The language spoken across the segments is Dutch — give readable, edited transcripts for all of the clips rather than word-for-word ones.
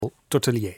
Tortelier.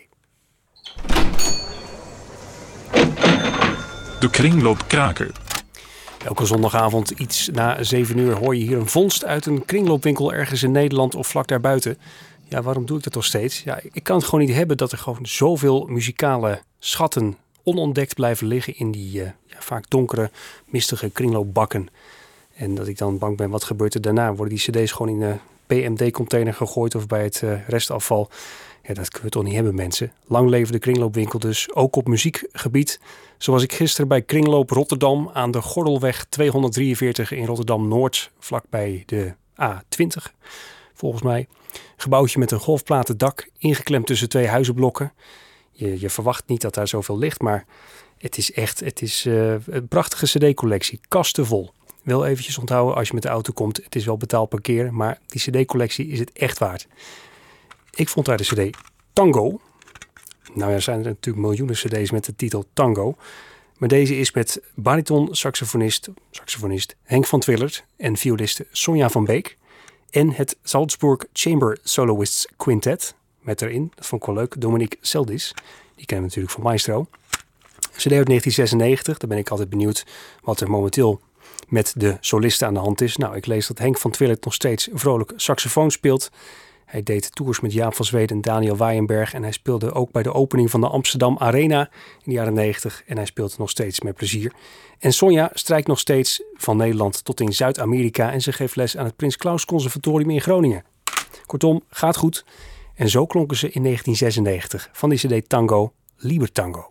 De kringloopkraker. Elke zondagavond iets na 7 uur hoor je hier een vondst uit een kringloopwinkel ergens in Nederland of vlak daarbuiten. Ja, waarom doe ik dat nog steeds? Ja, ik kan het gewoon niet hebben dat er gewoon zoveel muzikale schatten onontdekt blijven liggen in die vaak donkere, mistige kringloopbakken. En dat ik dan bang ben, wat gebeurt er daarna? Worden die cd's gewoon in een PMD-container gegooid of bij het restafval? Ja, dat kunnen we toch niet hebben, mensen. Lang leven de kringloopwinkel dus, ook op muziekgebied. Zoals ik gisteren bij Kringloop Rotterdam aan de Gordelweg 243 in Rotterdam-Noord, vlakbij de A20, volgens mij. Gebouwtje met een golfplaten dak, ingeklemd tussen 2 huizenblokken. Je verwacht niet dat daar zoveel ligt, maar het is een prachtige cd-collectie, kasten vol. Wel eventjes onthouden als je met de auto komt, het is wel betaald parkeren, maar die cd-collectie is het echt waard. Ik vond daar de cd Tango. Nou ja, er zijn er natuurlijk miljoenen cd's met de titel Tango. Maar deze is met bariton-saxofonist Henk van Twillert en violiste Sonja van Beek. En het Salzburg Chamber Soloists Quintet. Met erin, dat vond ik wel leuk, Dominique Seldis. Die kennen we natuurlijk van Maestro. CD uit 1996, daar ben ik altijd benieuwd wat er momenteel met de solisten aan de hand is. Nou, ik lees dat Henk van Twillert nog steeds vrolijk saxofoon speelt. Hij deed tours met Jaap van Zweden en Daniel Waaienberg. En hij speelde ook bij de opening van de Amsterdam Arena in de jaren 90. En hij speelt nog steeds met plezier. En Sonja strijkt nog steeds van Nederland tot in Zuid-Amerika. En ze geeft les aan het Prins Claus Conservatorium in Groningen. Kortom, gaat goed. En zo klonken ze in 1996 van die cd Tango, Liber Tango.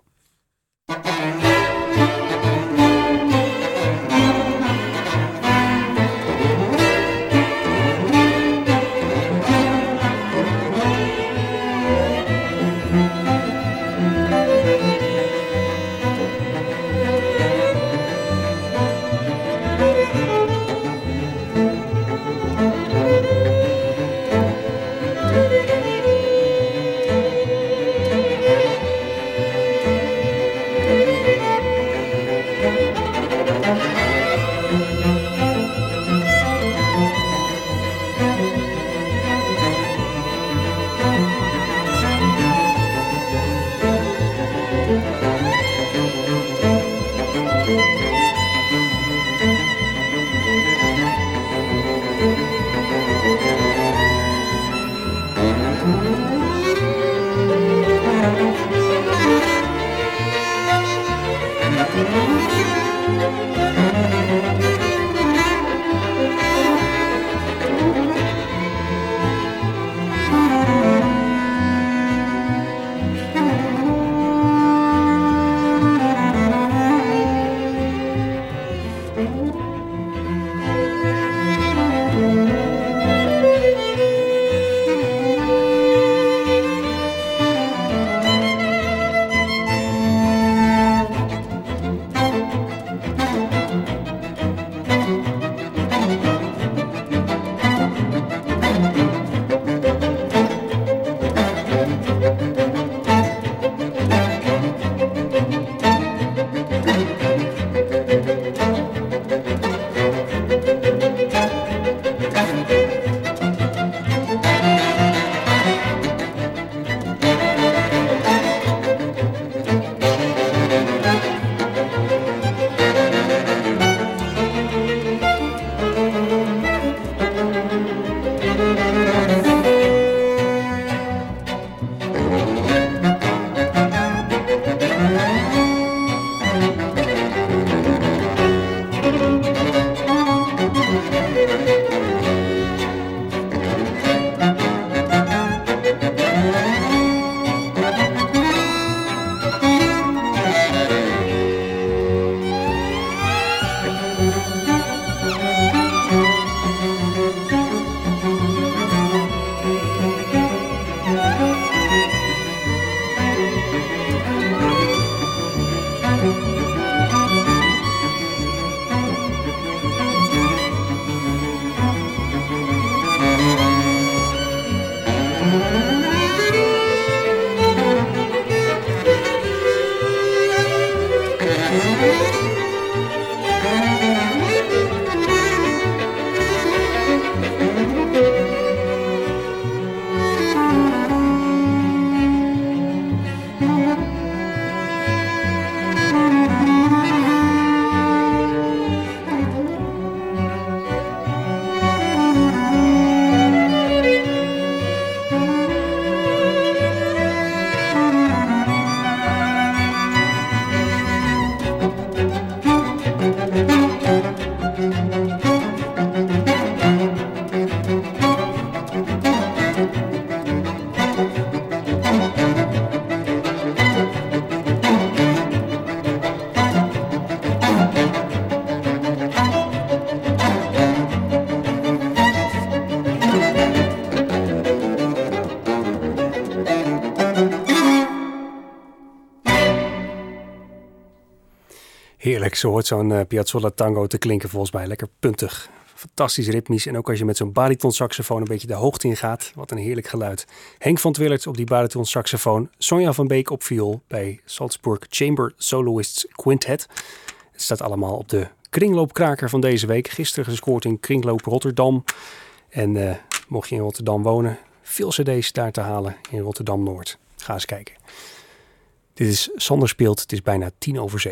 Heerlijk, zo hoort zo'n Piazzolla tango te klinken volgens mij. Lekker puntig, fantastisch ritmisch. En ook als je met zo'n baritonsaxofoon een beetje de hoogte in gaat. Wat een heerlijk geluid. Henk van Twillert op die baritonsaxofoon. Sonja van Beek op viool bij Salzburg Chamber Soloists Quintet. Het staat allemaal op de kringloopkraker van deze week. Gisteren gescoord in Kringloop Rotterdam. En mocht je in Rotterdam wonen, veel cd's daar te halen in Rotterdam-Noord. Ga eens kijken. Dit is Sander Speelt, het is bijna 7:10.